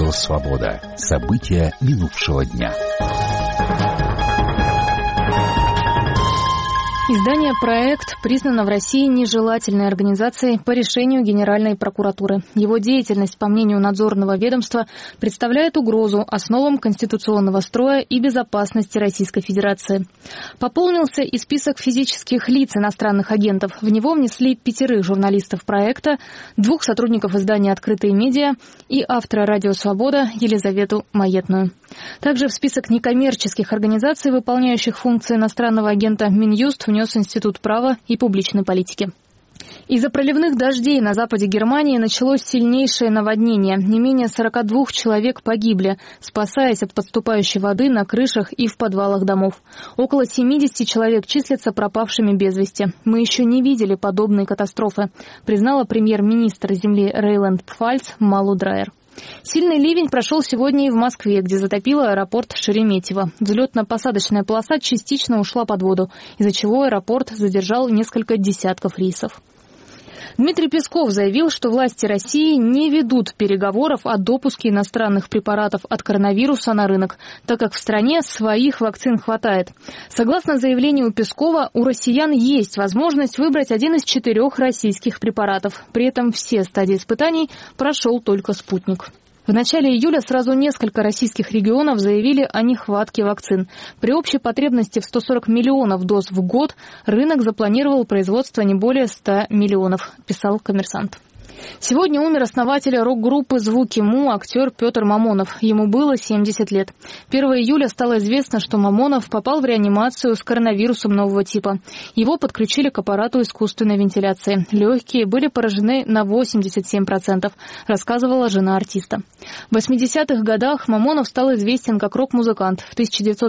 Радио «Свобода». События минувшего дня. Издание «Проект» признано в России нежелательной организацией по решению Генеральной прокуратуры. Его деятельность, по мнению надзорного ведомства, представляет угрозу основам конституционного строя и безопасности Российской Федерации. Пополнился и список физических лиц иностранных агентов. В него внесли 5 журналистов «Проекта», 2 сотрудников издания «Открытые медиа» и автора «Радио Свобода» Елизавету Маетную. Также в список некоммерческих организаций, выполняющих функции иностранного агента, Минюст внес Институт права и публичной политики. Из-за проливных дождей на западе Германии началось сильнейшее наводнение. Не менее 42 человек погибли, спасаясь от подступающей воды на крышах и в подвалах домов. Около 70 человек числятся пропавшими без вести. Мы еще не видели подобной катастрофы, признала премьер-министр земли Рейнланд-Пфальц Малу Драйер. Сильный ливень прошел сегодня и в Москве, где затопило аэропорт Шереметьево. Взлетно-посадочная полоса частично ушла под воду, из-за чего аэропорт задержал несколько десятков рейсов. Дмитрий Песков заявил, что власти России не ведут переговоров о допуске иностранных препаратов от коронавируса на рынок, так как в стране своих вакцин хватает. Согласно заявлению Пескова, у россиян есть возможность выбрать один из 4 российских препаратов. При этом все стадии испытаний прошел только «Спутник». В начале июля сразу несколько российских регионов заявили о нехватке вакцин. При общей потребности в 140 миллионов доз в год рынок запланировал производство не более 100 миллионов, писал «Коммерсант». Сегодня умер основатель рок-группы «Звуки Му» актер Петр Мамонов. Ему было 70 лет. 1 июля стало известно, что Мамонов попал в реанимацию с коронавирусом нового типа. Его подключили к аппарату искусственной вентиляции. Легкие были поражены на 87%, рассказывала жена артиста. В 80-х годах Мамонов стал известен как рок-музыкант. В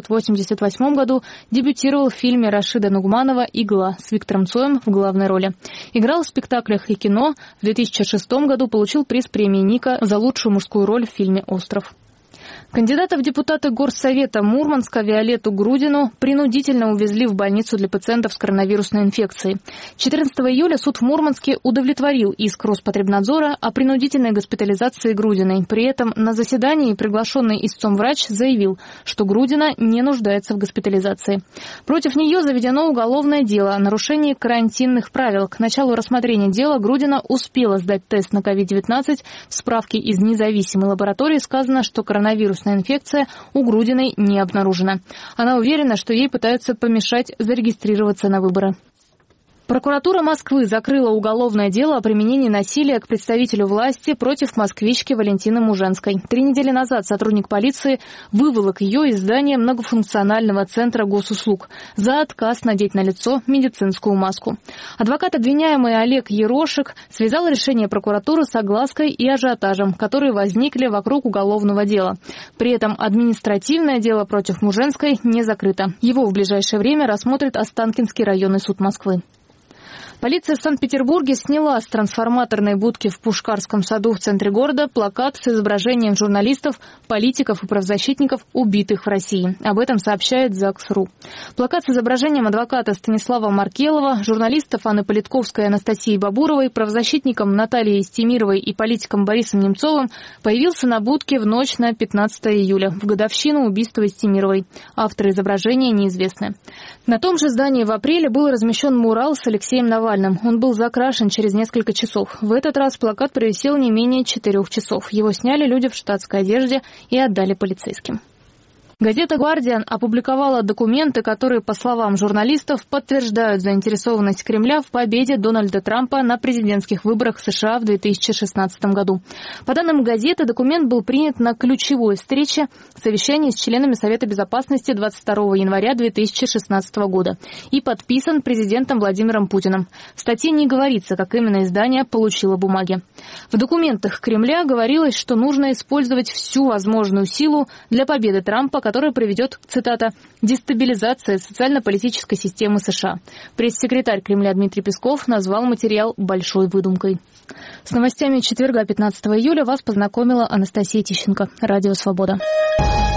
1988 году дебютировал в фильме Рашида Нугманова «Игла» с Виктором Цоем в главной роли. Играл в спектаклях и кино. В 2006 году получил приз премии Ника за лучшую мужскую роль в фильме «Остров». Кандидата в депутаты Горсовета Мурманска Виолетту Грудину принудительно увезли в больницу для пациентов с коронавирусной инфекцией. 14 июля суд в Мурманске удовлетворил иск Роспотребнадзора о принудительной госпитализации Грудиной. При этом на заседании приглашенный истцом врач заявил, что Грудина не нуждается в госпитализации. Против нее заведено уголовное дело о нарушении карантинных правил. К началу рассмотрения дела Грудина успела сдать тест на COVID-19. В справке из независимой лаборатории сказано, что коронавирусная инфекция у Грудиной не обнаружена. Она уверена, что ей пытаются помешать зарегистрироваться на выборы. Прокуратура Москвы закрыла уголовное дело о применении насилия к представителю власти против москвички Валентины Муженской. 3 недели назад сотрудник полиции выволок ее из здания многофункционального центра госуслуг за отказ надеть на лицо медицинскую маску. Адвокат обвиняемый Олег Ерошек связал решение прокуратуры с оглаской и ажиотажем, которые возникли вокруг уголовного дела. При этом административное дело против Муженской не закрыто. Его в ближайшее время рассмотрит Останкинский районный суд Москвы. Полиция в Санкт-Петербурге сняла с трансформаторной будки в Пушкарском саду в центре города плакат с изображением журналистов, политиков и правозащитников, убитых в России. Об этом сообщает ЗАГС.ру. Плакат с изображением адвоката Станислава Маркелова, журналистов Анны Политковской и Анастасии Бабуровой, правозащитником Натальей Стемировой и политиком Борисом Немцовым появился на будке в ночь на 15 июля, в годовщину убийства Стемировой. Авторы изображения неизвестны. На том же здании в апреле был размещен мурал с Алексеем Навальным. Он был закрашен через несколько часов. В этот раз плакат провисел не менее 4 часов. Его сняли люди в штатской одежде и отдали полицейским. Газета «Гвардиан» опубликовала документы, которые, по словам журналистов, подтверждают заинтересованность Кремля в победе Дональда Трампа на президентских выборах США в 2016 году. По данным газеты, документ был принят на ключевой встрече совещании с членами Совета Безопасности 22 января 2016 года и подписан президентом Владимиром Путиным. В статье не говорится, как именно издание получило бумаги. В документах Кремля говорилось, что нужно использовать всю возможную силу для победы Трампа, которая приведет, цитата, «дестабилизации социально-политической системы США». Пресс-секретарь Кремля Дмитрий Песков назвал материал большой выдумкой. С новостями четверга 15 июля вас познакомила Анастасия Тищенко. Радио «Свобода».